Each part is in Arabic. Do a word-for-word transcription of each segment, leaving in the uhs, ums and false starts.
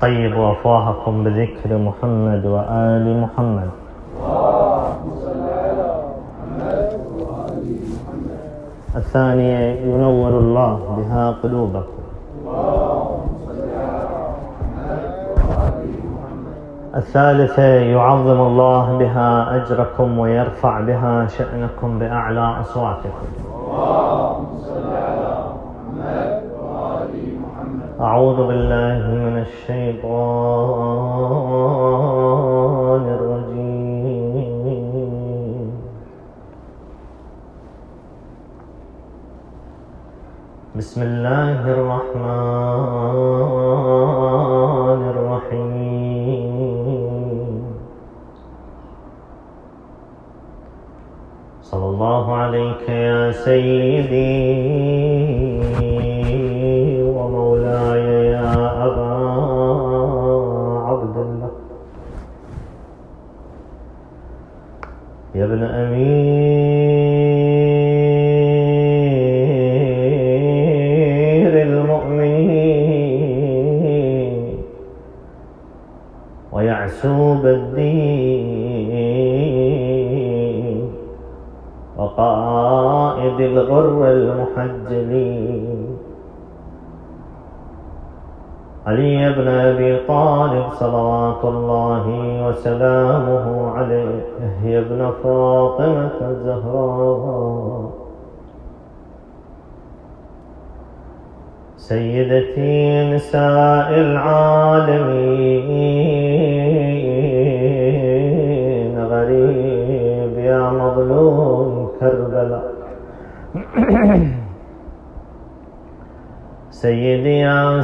طيب أفواهكم بذكر محمد وآل محمد. اللهم صل على محمد وآل محمد. الثانية ينور الله بها قلوبكم. اللهم صل على محمد وآل محمد. الثالثة يعظم الله بها أجركم ويرفع بها شأنكم بأعلى أصواتكم. اللهم صل على محمد وآل محمد. أعوذ بالله من الشيطان الرجيم. بسم الله الرحمن الرحيم. صلى الله عليك يا سيدي ومولاي يا أبا عبد الله، يا ابن أمير المؤمنين ويعسوب الدين وقائد الغر المحجلين، علي بن أبي طالب صلوات الله وسلامه عليه، يا ابن فاطمة الزهراء، سيدتي نساء العالمين، غريب يا مظلوم كربلاء، سيدي يا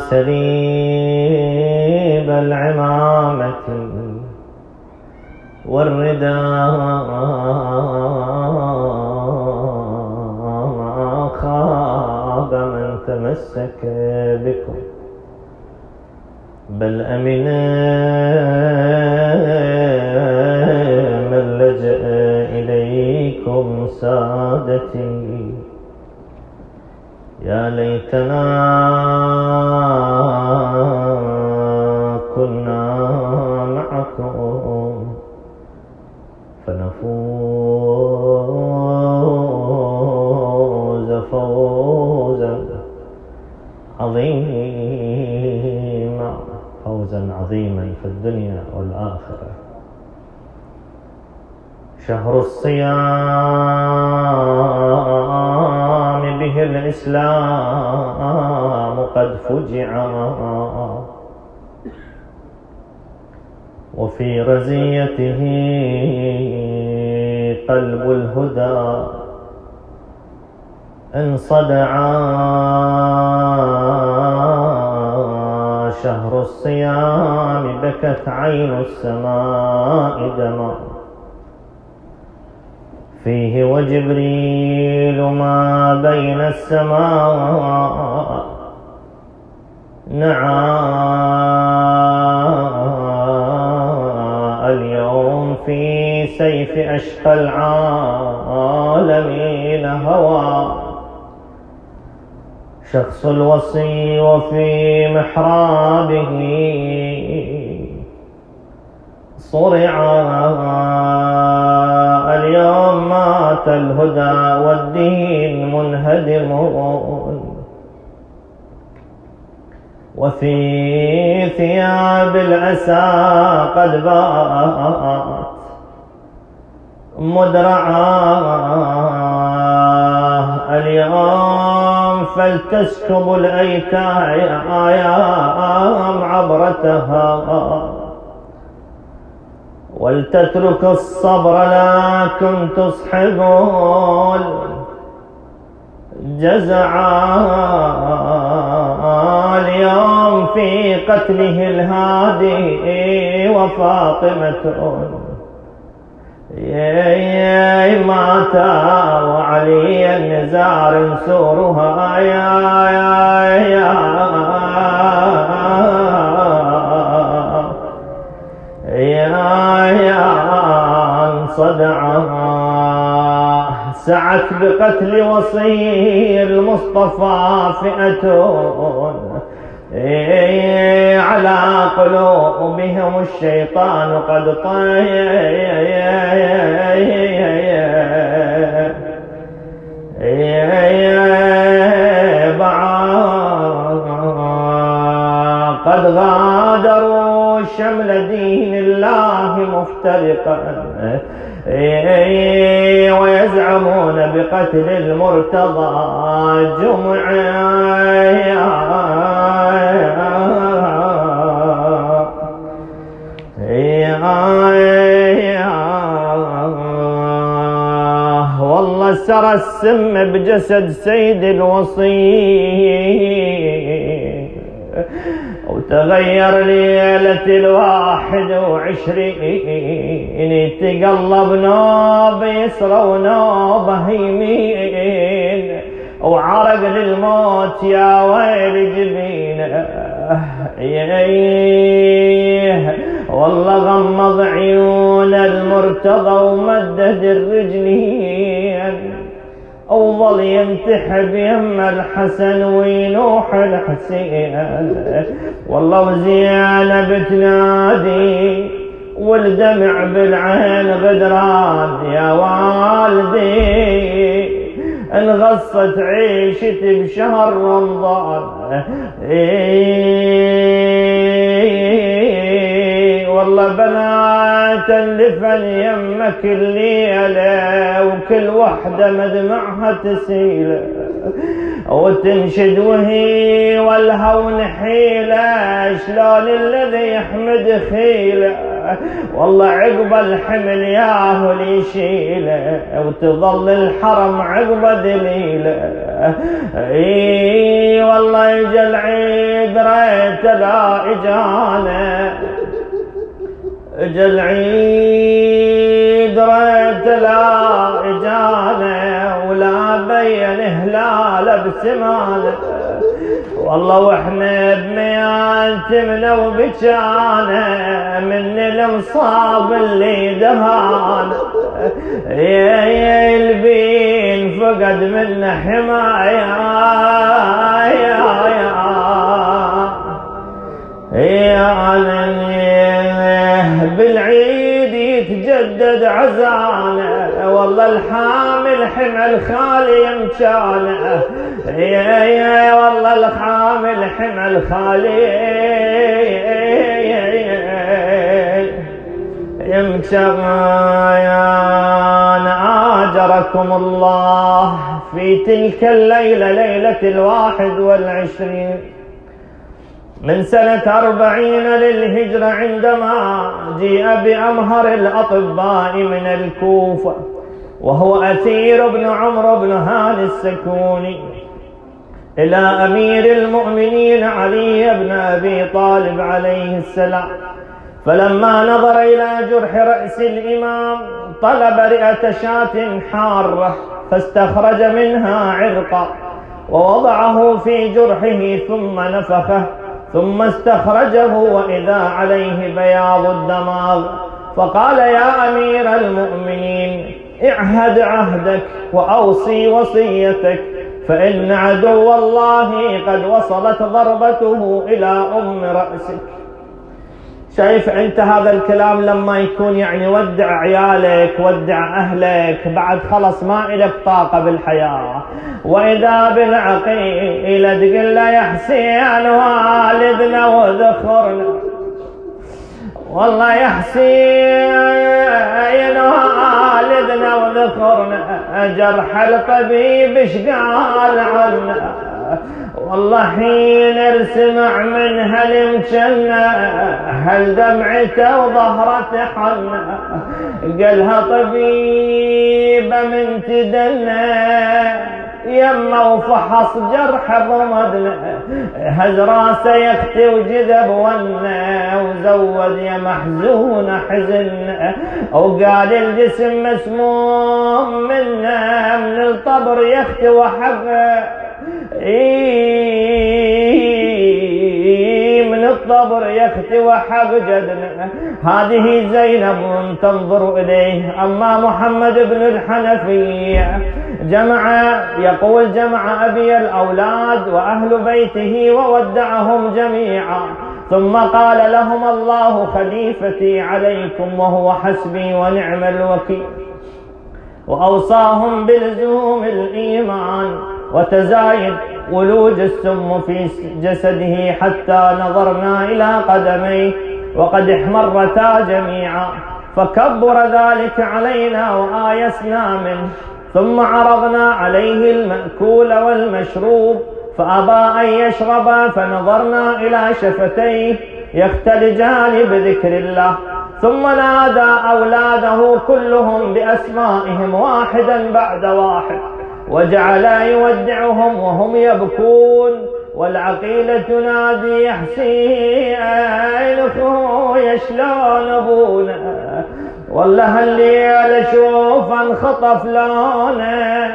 سليب العمامة والرداء، ما خاب من تمسك بكم، بل أمن من لجأ إليكم سادتي، يا ليتنا كنا معكم فنفوز فوزا عظيما، فوزا عظيما في الدنيا والآخرة. شهر الصيام به الإسلام قد فجع، وفي رزيته قلب الهدى انصدع، شهر الصيام بكت عين السماء دما، فيه وجبريل ما بين السماء نعى، اليوم في سيف أشقى العالمين هوى، شخص الوصي وفي محرابه صرعا، اليوم مات الهدى والدين منهدمون، وفي ثياب الأسى قد بات مدرعا، اليوم فلتسكب الأيتام عبرتها، ولتترك الصبر لكن تصحب الجزعا، اليوم في قتله الهادي وفاطمة يا ماتا، وعلي النزار سورها يا يا يا يا يا انصدعا، سعت بقتل وصي المصطفى فئة على قلوبهم الشيطان قد طيب قد غادروا شمل دين الله مفترقا ويزعمون بقتل المرتضى جمعا والله سرى السم بجسد سيد الوصي وتغير ليلة الواحد وعشرين يتقلب نوب يسرى ونوبه يمين وعرق للموت يا ويل جبينه والله غمض عيون المرتضى ومدد الرجلين وظل ينتحب يم الحسن وينوح الحسين والله وزينب تنادي والدمع بالعين غدران يا والدي انغصت عيشتي بشهر رمضان والله بنات اللفن يمك الليلة وكل وحدة مدمعها تسيل وتنشد وهي والهون حيلة شلون الذي يحمد خيله والله عقب الحمل ياهو اللي يشيله وتظل الحرم عقب دليله اي والله يجي العيد ريت لا اجانا اجا العيد ريت لا اجانا ولا بين هلاله بسمانه والله واحنا بمياتمنا وبجانا من المصاب اللي دهانا يا يا البين فقد منا حمايه يا يا يا بالعيد يتجدد عزانا والله الحامل حمل خالي يمشانا يا يا والله الحامل حمل خالي يمشانا آجركم الله في تلك الليلة ليلة الواحد والعشرين من سنة أربعين للهجرة عندما جيء بأمهر الأطباء من الكوفة وهو أثير بن عمرو بن هاني السكوني إلى أمير المؤمنين علي بن أبي طالب عليه السلام فلما نظر إلى جرح رأس الإمام طلب رئة شاة حارة فاستخرج منها عرقا ووضعه في جرحه ثم نفخه ثم استخرجه وإذا عليه بياض الدماغ فقال يا أمير المؤمنين اعهد عهدك وأوصي وصيتك فإن عدو الله قد وصلت ضربته إلى أم رأسك. شايف انت هذا الكلام لما يكون يعني ودع عيالك ودع اهلك بعد خلص ما إلك طاقة بالحياة واذا بالعقيلة تقول له يا حسين والدنا وذخرنا والله يا حسين والدنا وذخرنا جرح الطبيب ايش قال عنا والله حين ارسمع من هالمجنة هل دمعته وظهرته حنة قالها طبيبة من تدنى يما وفحص جرح ضمدنا هز راسه يختي وجذب ونا وزود يا محزون حزن وقال الجسم مسموم منا من الطبر يختي وحقه من الطبر الصبر يختوى حق جدنا. هذه زينب تنظر إليه. أما محمد بن الحنفية جمع، يقول جمع أبي الأولاد وأهل بيته وودعهم جميعا، ثم قال لهم الله خليفتي عليكم وهو حسبي ونعم الوكيل، وأوصاهم بلزوم الإيمان وتزايد ولوج السم في جسده حتى نظرنا إلى قدميه وقد احمرتا جميعا، فكبر ذلك علينا وآيسنا منه، ثم عرضنا عليه المأكول والمشروب فأبى أن يشرب، فنظرنا إلى شفتيه يختلجان بذكر الله، ثم نادى أولاده كلهم بأسمائهم واحدا بعد واحد، وجعل يودعهم وهم يبكون، والعقيلة تنادي يا حسين اخويا شلون ابونا، والله هالليل اشوف انخطف لونه،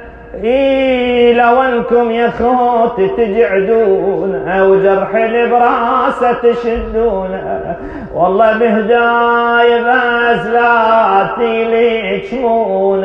إيه لو انكم يا خوت تجعدون وجرحي براسه تشدون، والله بهداي بس لا تيلي تشمون،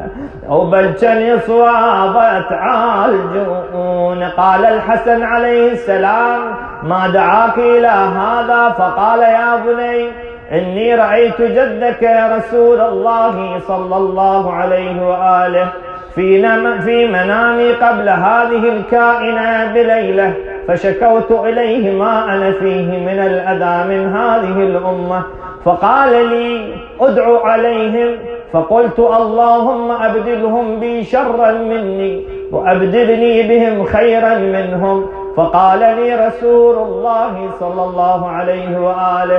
وبلجن صوابه تعالجون. قال الحسن عليه السلام ما دعاك إلى هذا؟ فقال يا بني إني رأيت جدك يا رسول الله صلى الله عليه وآله في منامي قبل هذه الكائنة بليلة، فشكوت إليه ما أنا فيه من الأذى من هذه الأمة، فقال لي أدعو عليهم، فقلت اللهم أبدلهم بي شرا مني وأبدلني بهم خيرا منهم، فقال لي رسول الله صلى الله عليه وآله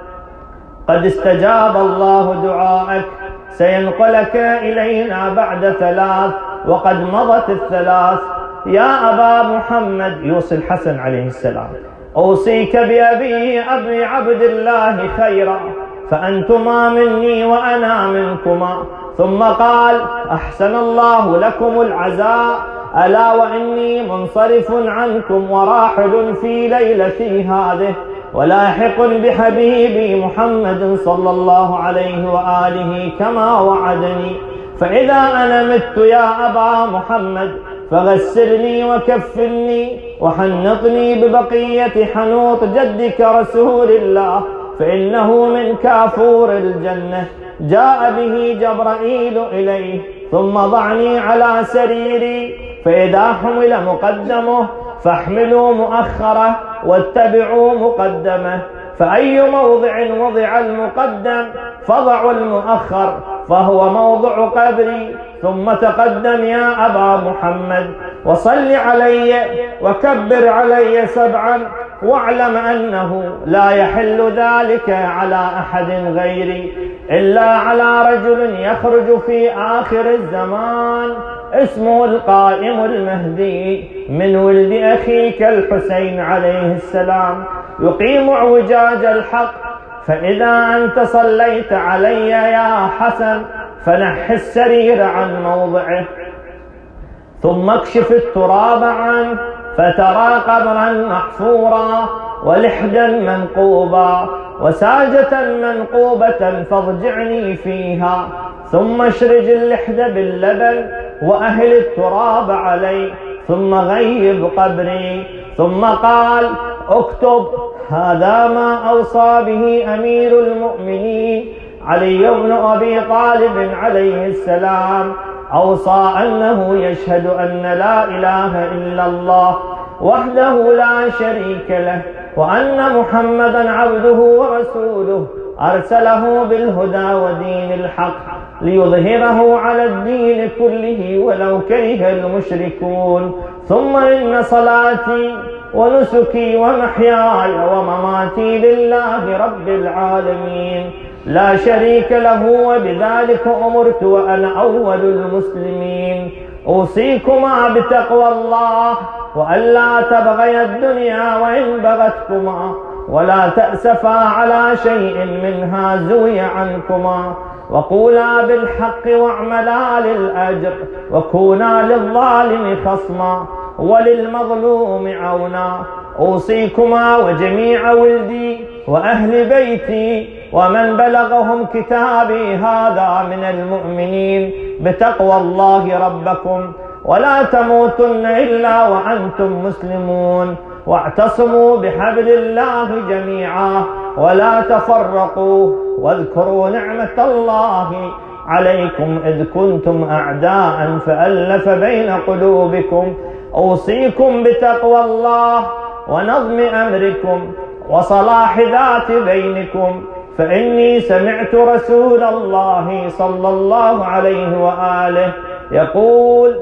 قد استجاب الله دعاءك، سينقلك إلينا بعد ثلاث وقد مضت الثلاث. يا أبا محمد، يوصي الحسن عليه السلام، أوصيك بأبي أبي عبد الله خيرا، فأنتما مني وأنا منكما. ثم قال أحسن الله لكم العزاء، ألا وإني منصرف عنكم وراحل في ليلتي هذه، ولاحق بحبيبي محمد صلى الله عليه وآله كما وعدني، فإذا أنا مت يا أبا محمد فغسلني وكفلني وحنطني ببقية حنوط جدك رسول الله، فإنه من كافور الجنة. جاء به جبرائيل إليه، ثم ضعني على سريري، فإذا حمل مقدمه فاحملوا مؤخره واتبعوا مقدمه، فأي موضع وضع المقدم فضعوا المؤخر، فهو موضع قبري. ثم تقدم يا أبا محمد وصل علي وكبر علي سبعا، واعلم أنه لا يحل ذلك على أحد غيري إلا على رجل يخرج في آخر الزمان اسمه القائم المهدي من ولد أخيك الحسين عليه السلام، يقيم اعوجاج الحق. فإذا أنت صليت علي يا حسن فنح السرير عن موضعه، ثم اكشف التراب عنه، فترى قبرا محفورا ولحدا منقوبا وساجة منقوبة، فاضجعني فيها، ثم اشرج اللحد باللبن وأهل التراب عليه، ثم غيب قبري. ثم قال اكتب هذا ما أوصى به أمير المؤمنين علي بن أبي طالب عليه السلام، أوصى أنه يشهد أن لا إله إلا الله وحده لا شريك له، وأن محمدا عبده ورسوله أرسله بالهدى ودين الحق ليظهره على الدين كله ولو كره المشركون. ثم إن صلاتي ونسكي ومحياي ومماتي لله رب العالمين لا شريك له، وبذلك أمرت وأنا أول المسلمين. أوصيكما بتقوى الله وألا تبغي الدنيا وإن بغتكما، ولا تأسفا على شيء منها زوي عنكما، وقولا بالحق واعملا للأجر، وكونا للظالم خصما وللمظلوم عونا. أوصيكما وجميع ولدي وأهل بيتي ومن بلغهم كتابي هذا من المؤمنين بتقوى الله ربكم، ولا تموتن إلا وأنتم مسلمون، واعتصموا بحبل الله جميعا ولا تفرقوا، واذكروا نعمة الله عليكم إذ كنتم أعداء فألف بين قلوبكم. أوصيكم بتقوى الله ونظم أمركم وصلاح ذات بينكم، فإني سمعت رسول الله صلى الله عليه وآله يقول: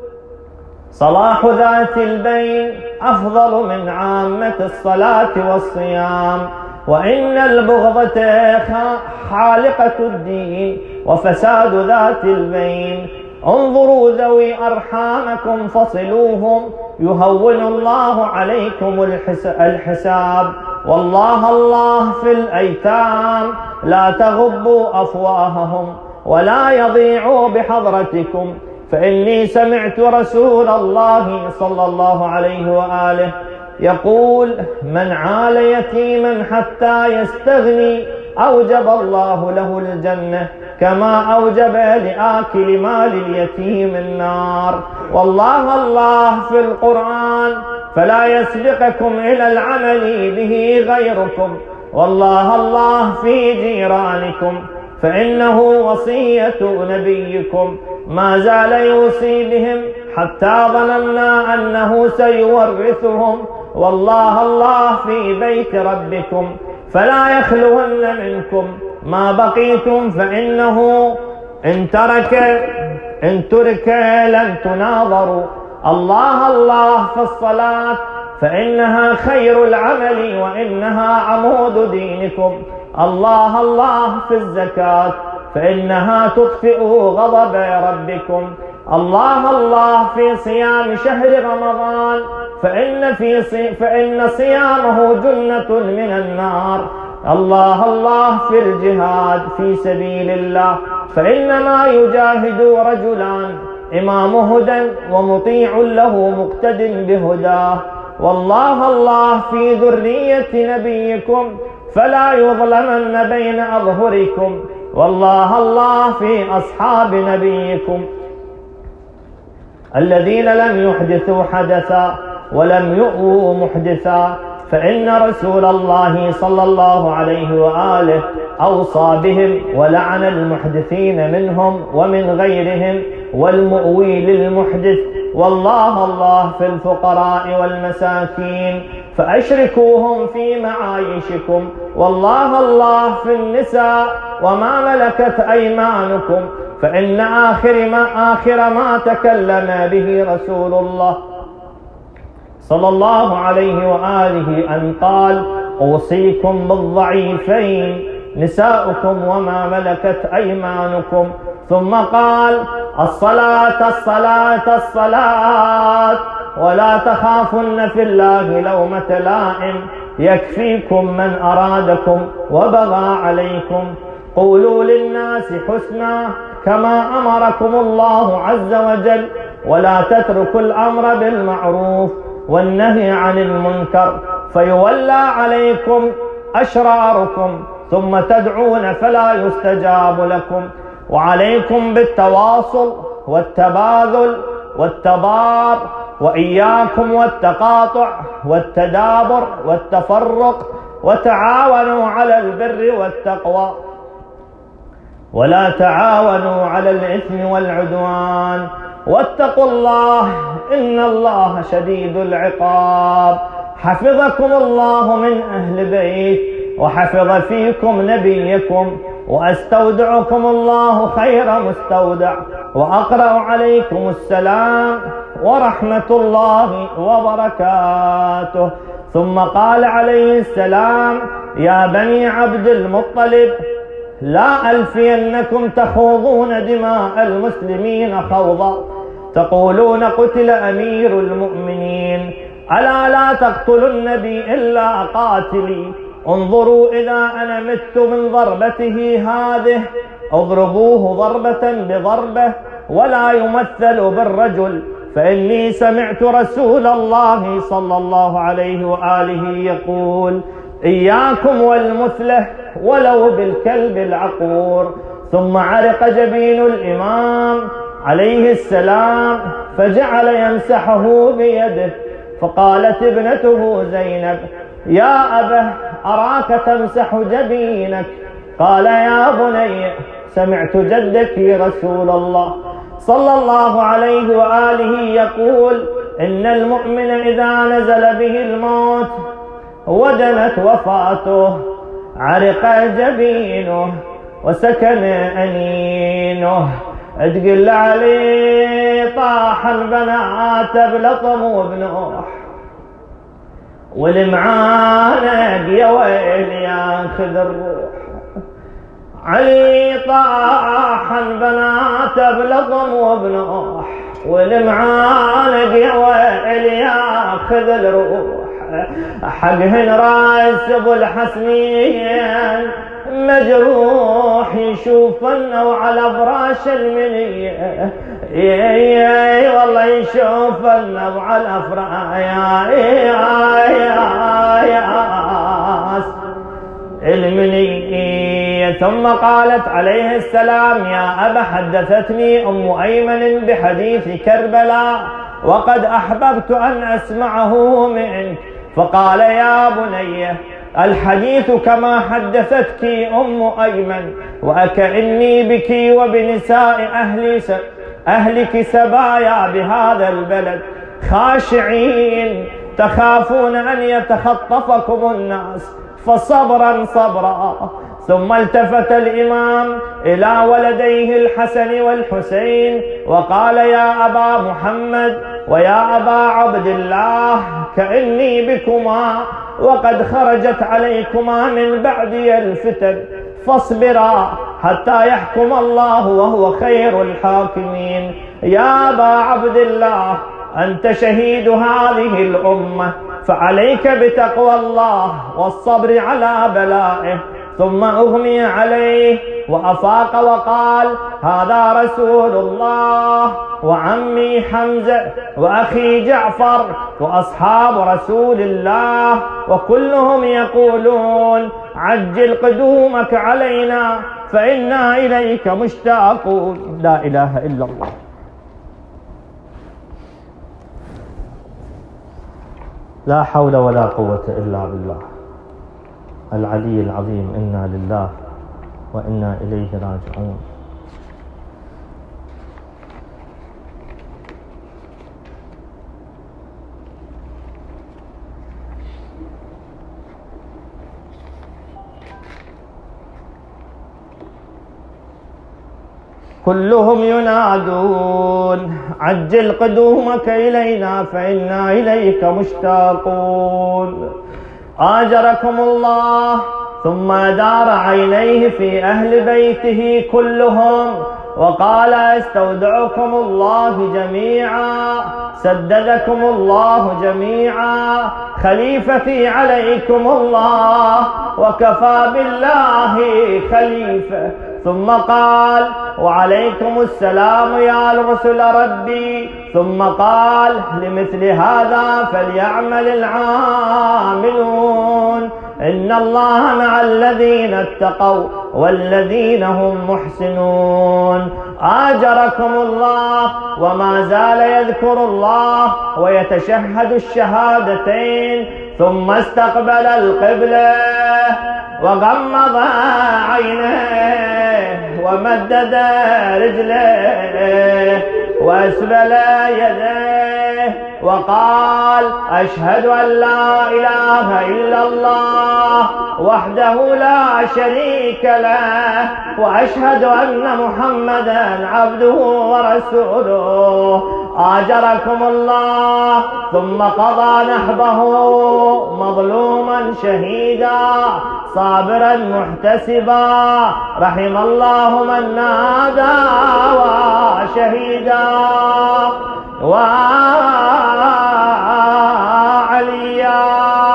صلاح ذات البين أفضل من عامة الصلاة والصيام، وإن البغضة خالقة الدين وفساد ذات البين. انظروا ذوي أرحامكم فصلوهم يهون الله عليكم الحساب، والله الله في الأيتام لا تغضوا أفواههم ولا يضيعوا بحضرتكم، فإني سمعت رسول الله صلى الله عليه وآله يقول: من عال يتيما حتى يستغني أوجب الله له الجنة كما أوجب لآكل مال اليتيم النار. والله الله في القرآن فلا يسبقكم إلى العمل به غيركم، والله الله في جيرانكم، فإنه وصية نبيكم ما زال يوصي بهم حتى ظننا أنه سيورثهم، والله الله في بيت ربكم فلا يخلون منكم ما بقيتم، فإنه إن ترك إن ترك لن تناظروا. الله الله في الصلاة فإنها خير العمل وإنها عمود دينكم. الله الله في الزكاة فإنها تطفئ غضب ربكم. الله الله في صيام شهر رمضان فإن, في صي فإن صيامه جنة من النار. الله الله في الجهاد في سبيل الله فإنما يجاهد رجلان: إمام هدى ومطيع له مقتد بهداه. والله الله في ذرية نبيكم فلا يظلمن بين أظهركم. والله الله في أصحاب نبيكم الذين لم يحدثوا حدثا ولم يؤووا محدثا، فإن رسول الله صلى الله عليه وآله أوصى بهم ولعن المحدثين منهم ومن غيرهم والمؤوي للمحدث. والله الله في الفقراء والمساكين فأشركوهم في معايشكم. والله الله في النساء وما ملكت أيمانكم، فإن آخر ما, آخر ما تكلم به رسول الله صلى الله عليه وآله أن قال: أوصيكم بالضعيفين نساؤكم وما ملكت أيمانكم. ثم قال: الصلاة الصلاة الصلاة ولا تخافن في الله لومة لائم، يكفيكم من أرادكم وبغى عليكم. قولوا للناس حسنا كما أمركم الله عز وجل، ولا تتركوا الأمر بالمعروف والنهي عن المنكر فيولى عليكم أشراركم ثم تدعون فلا يستجاب لكم. وعليكم بالتواصل والتباذل والتبار، وإياكم والتقاطع والتدابر والتفرق، وتعاونوا على البر والتقوى ولا تعاونوا على الإثم والعدوان، واتقوا الله إن الله شديد العقاب. حفظكم الله من أهل بيت وحفظ فيكم نبيكم، وأستودعكم الله خير مستودع، وأقرأ عليكم السلام ورحمة الله وبركاته. ثم قال عليه السلام: يا بني عبد المطلب لا ألفينكم تخوضون دماء المسلمين خوضا، تقولون قتل أمير المؤمنين، ألا لا تقتلوا النبي إلا قاتلي. انظروا إذا أنا مت من ضربته هذه اضربوه ضربة بضربة، ولا يمثل بالرجل، فإني سمعت رسول الله صلى الله عليه وآله يقول: إياكم والمثلة ولو بالكلب العقور. ثم عرق جبين الإمام عليه السلام فجعل يمسحه بيده، فقالت ابنته زينب: يا أبه أراك تمسح جبينك. قال: يا بني سمعت جدك رسول الله صلى الله عليه وآله يقول: إن المؤمن إذا نزل به الموت ودنت وفاته عرق جبينه وسكن أنينه. تقل علي طاح البنات بلطم وبنوح، والمعانق يا ويل ياخذ الروح. علي طاح البنات بلطم وبنوح، والمعانق يا ويل ياخذ الروح. حقهن راس ابو الحسنين مجروح يشوفن وعلى فراش المنية، اي والله يشوفن وعلى فراش المنية. ثم قالت عليه السلام: يا أبا حدثتني أم أيمن بحديث كربلاء وقد أحببت أن أسمعه منك. فقال: يا بني الحديث كما حدثتك أم أيمن، وأكأني بك وبنساء أهل أهلك سبايا بهذا البلد خاشعين تخافون أن يتخطفكم الناس، فصبرا صبرا. ثم التفت الإمام إلى ولديه الحسن والحسين وقال: يا أبا محمد ويا أبا عبد الله، كأني بكما وقد خرجت عليكما من بعدي الفتن، فاصبرا حتى يحكم الله وهو خير الحاكمين. يا أبا عبد الله، أنت شهيد هذه الأمة، فعليك بتقوى الله والصبر على بلائه. ثم أغمي عليه وأفاق وقال: هذا رسول الله وعمي حمزة وأخي جعفر وأصحاب رسول الله، وكلهم يقولون: عجل قدومك علينا فإنا إليك مشتاقون. لا إله إلا الله. لا حول ولا قوة إلا بالله العلي العظيم. إنا لله وإنا إليه راجعون. كلهم ينادون: عجل قدومك إلينا فإنا إليك مشتاقون. آجركم الله. ثم دار عينيه في أهل بيته كلهم وقال: استودعكم الله جميعا، سددكم الله جميعا، خليفتي عليكم الله، وكفى بالله خليفة. ثم قال: وعليكم السلام يا رسل ربي. ثم قال: لمثل هذا فليعمل العاملون، إن الله مع الذين اتقوا والذين هم محسنون. آجركم الله. وما زال يذكر الله ويتشهد الشهادتين، ثم استقبل القبلة وغمض عينيه ومدد رجليه وأسبل يديه وقال: أشهد أن لا إله إلا الله وحده لا شريك له، وأشهد أن محمدا عبده ورسوله. آجركم الله. ثم قضى نحبه مظلوما شهيدا صابرا محتسبا، رحم الله من نادى وشهيدا. وعليا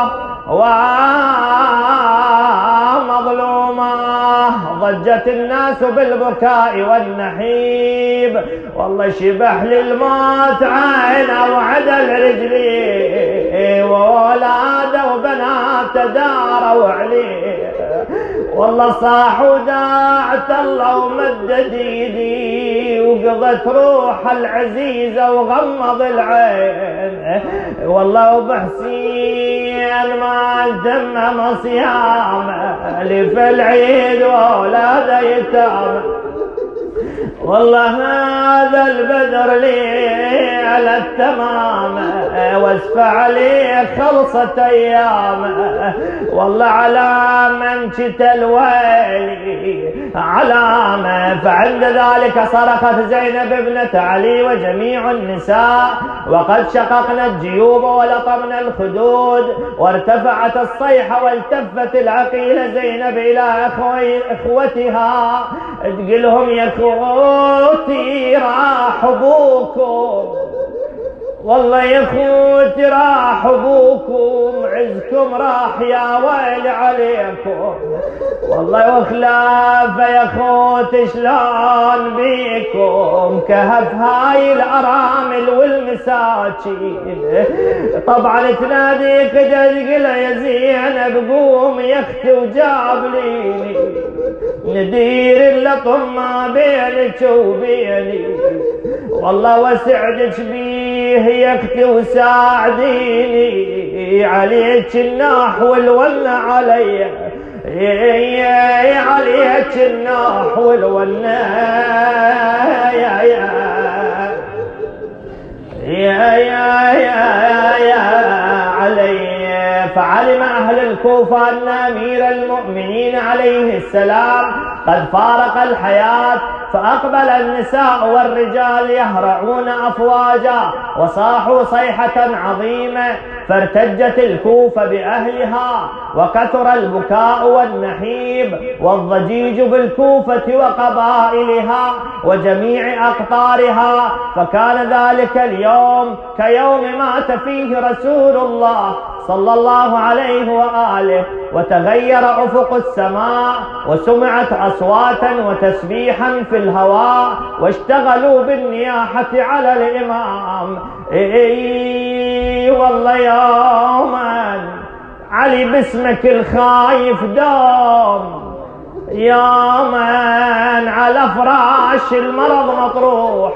ومظلوما. ضجت الناس الناس بالبكاء والنحيب. والله شبح للموت عينه وعدل رجليه، وولاده وبناته داروا عليه. والله صاح وداعت الله ومدد يدي، وقضت روح العزيزة وغمض العين. والله وبحسين ما تم صيامه لف العيد وولاده يتامى. والله هذا البدر لي على التمام، واسفع لي خلصة ايامه. والله على منشة الويل علامة. فعند ذلك صرخت زينب ابنة علي وجميع النساء، وقد شققنا الجيوب ولطمنا الخدود، وارتفعت الصيحة والتفت العقيلة زينب إلى إخوتها تقلهم يا اخوتي راح ابوكم، والله يا اخوتي راح ابوكم، عزكم راح يا ويل عليكم. والله وخلافه يا اخوتي شلون بيكم، كهف هاي الارامل والمساكين. طبعا تناديك تقول يا زينب قوم يا اختي وجاب ليني، ندير اللطم ما بينك وبيني. والله وسعدك بيه يا اختي وساعديني، عليك الناح والولى علي، يا عليك الناح والولى يا يا يا يا يا يا علي. فعلم أهل الكوفة أن أمير المؤمنين عليه السلام قد فارق الحياة، فأقبل النساء والرجال يهرعون أفواجا وصاحوا صيحة عظيمة، فارتجت الكوفة بأهلها، وكثر البكاء والنحيب والضجيج بالكوفة وقبائلها وجميع أقطارها. فكان ذلك اليوم كيوم مات فيه رسول الله صلى الله عليه وآله، وتغير أفق السماء، وسمعت أصواتا وتسبيحا في الهواء، واشتغلوا بالنياحة على الإمام. إي والله يوما علي باسمك الخايف دوم، يوما على فراش المرض مطروح،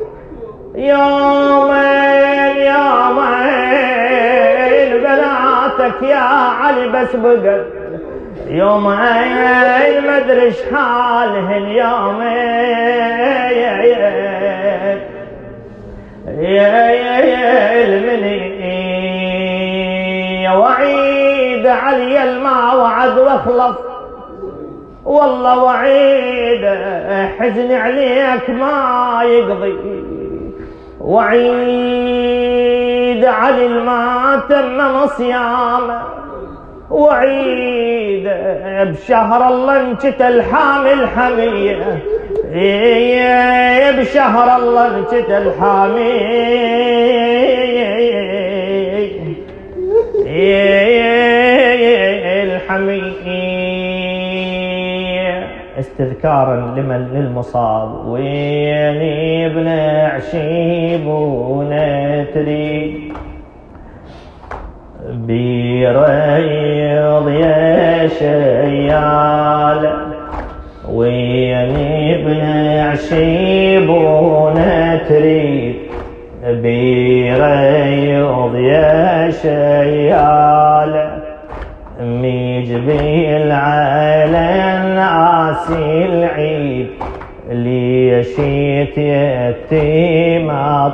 يومين يومين بناتك يا علي بس بقل، يومين مدري ايش حالهن، يومين يا يا المني وعيد علي الماء وعد واخلص. والله وعيد حزن عليك ما يقضي، وعيد علي ما تم صيامه، وعيد بشهر الله انشت الحامل حميه، بشهر الله انشت الحامل الحميه. استذكارا لمن للمصاب. ويني ابن عشيب ونتري بريض يا شيال، ويني ابن عشيب ونتري بريض يا شيال، ميجبيل على ناسي العيد، ليشيت يتيم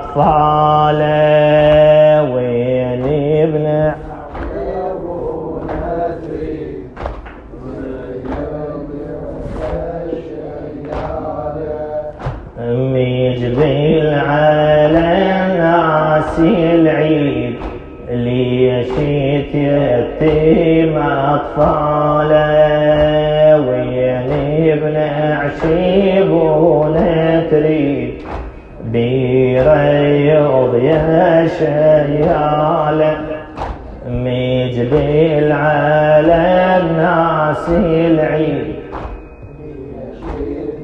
أطفاله. وين ابن ميجبيل على ناسي العيد، ليشيت يتيم أطفاله. وين ابن عشيب ونتري بريض يا شيال، ميجبيل على الناس العيد،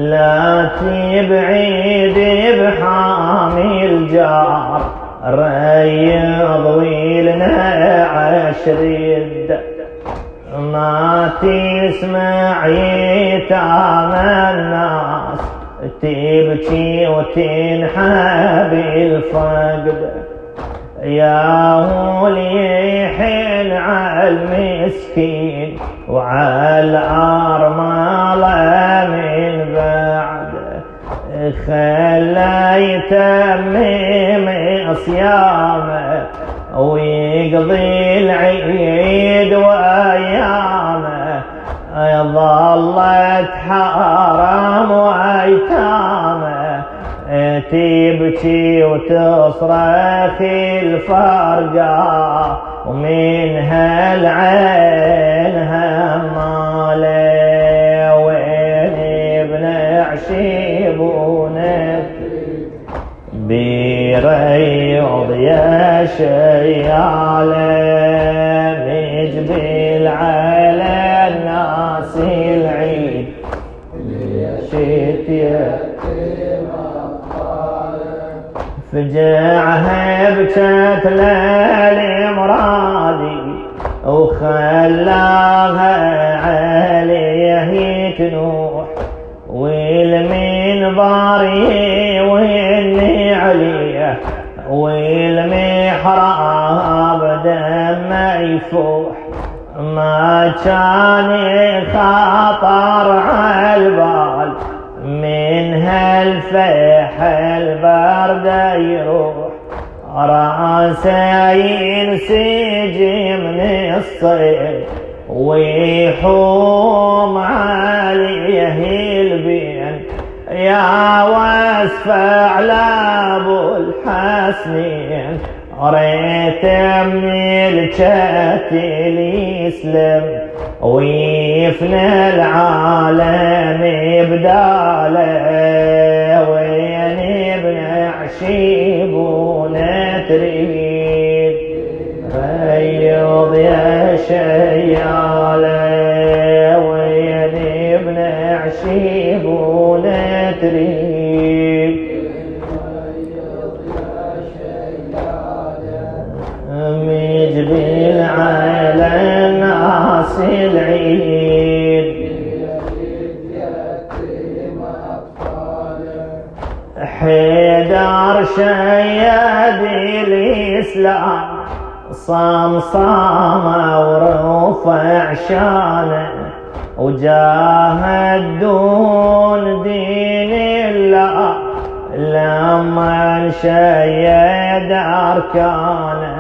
لا تبعيد بحامي الجار ريض ويلنا عشريد ما تسمع يتام الناس تبكي وتنحى بالفقد يا ولي حن على المسكين وعلى الأرملة من بعد خلا يتمم صيامه ويقضي العيد وأيامه ظلت حرام وأيتامه تبكي وتصرخ الفرقة ومنها العين همالة وين ابن عشيبونك بريض يا شيالة مجبل على الناس العيد شتيا فجعها بكت ليالي مرادي وخلاها عليه تنوح والمنبر يولي عليه والمحراب دم يفوح ما كان خطر عالبال من هالفيح البرد يروح راسه ينسجم من الصيف ويحوم عليه البين يا واسف على ابو الحسنين ريت من الكتل يسلم ويفنى العالم بداله وين ابن عشيبون تريد ريض يا شياله وين ابن عشيبون تريد مجبل على الناس العيد حيدر شيد الإسلام صام صام ورفع شانه وجاهد دون دين الله لما شيد أركانه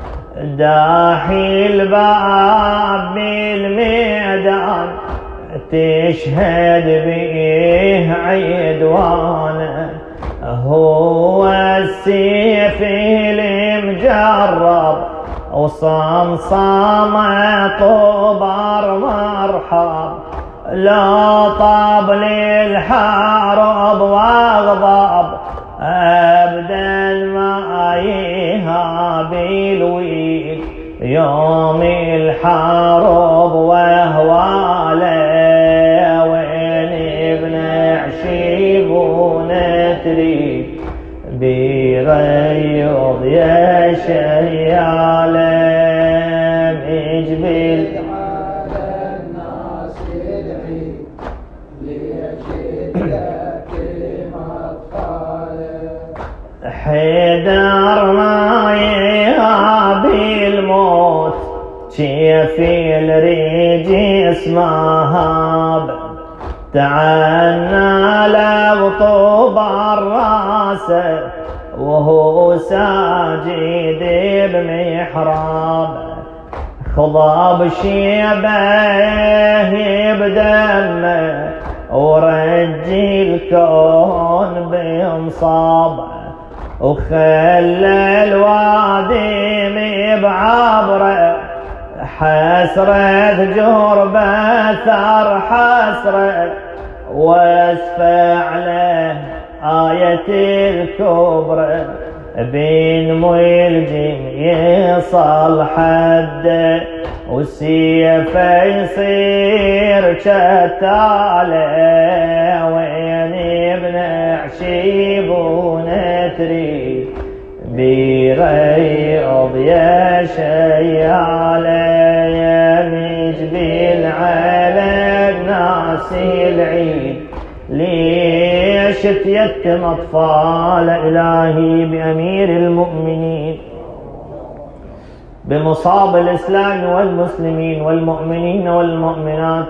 داحي الباب بالميدان تشهد به عيدوانه هو السيف المجرب وصمصام طبر مرحب لا طاب للحرب واغضب ابدا ما يهاب الويل يوم الحرب وهواله وين ابن عشيبون تريد بريض يا شياله مجبل على الناس العيد ليشدك مطاله حيدر ما يهاب الموت كيف الريج اسمها تعنى لبطوب الراس وهو ساجد بمحراب خضاب شيبه بدمه ورجي الكون بانصابه وخلى الوادي بعبره حسرة جربة ثار حسرة واسفع له آية الكبرى بين ملجم يصل حد والسيف يصير شتاله وين تعشيب ونتري برياض يا شيالة مجبل على الناس العيد ليش تيتم أطفال إلهي بأمير المؤمنين بمصاب الإسلام والمسلمين والمؤمنين والمؤمنات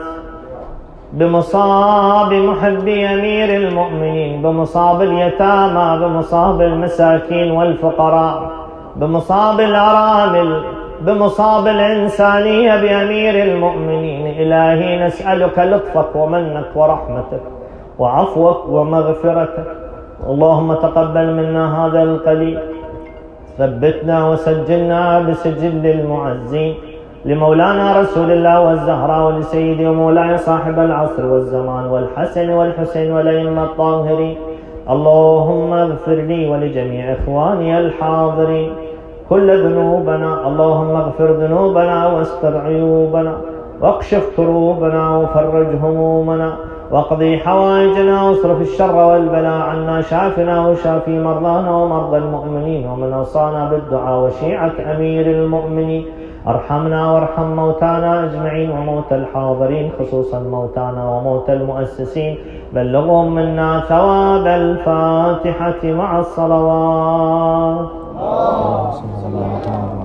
بمصاب محبي أمير المؤمنين بمصاب اليتامى بمصاب المساكين والفقراء بمصاب الأرامل بمصاب الإنسانية بأمير المؤمنين. إلهي نسألك لطفك ومنك ورحمتك وعفوك ومغفرتك. اللهم تقبل منا هذا القليل، ثبتنا وسجلنا بسجل المعزين لمولانا رسول الله والزهراء ولسيدي ومولاي صاحب العصر والزمان والحسن والحسين والأئمة الطاهرين. اللهم اغفر لي ولجميع إخواني الحاضرين كل ذنوبنا. اللهم اغفر ذنوبنا واستر عيوبنا واكشف كروبنا وفرج همومنا واقضي حوائجنا واصرف الشر والبلاء عنا. شافنا وشافي مرضانا ومرضى المؤمنين ومن أوصانا بالدعاء وشيعة أمير المؤمنين. ارحمنا وارحم موتانا أجمعين وموتى الحاضرين خصوصا موتانا وموتى المؤسسين. بلغهم منا ثواب الفاتحة مع الصلوات.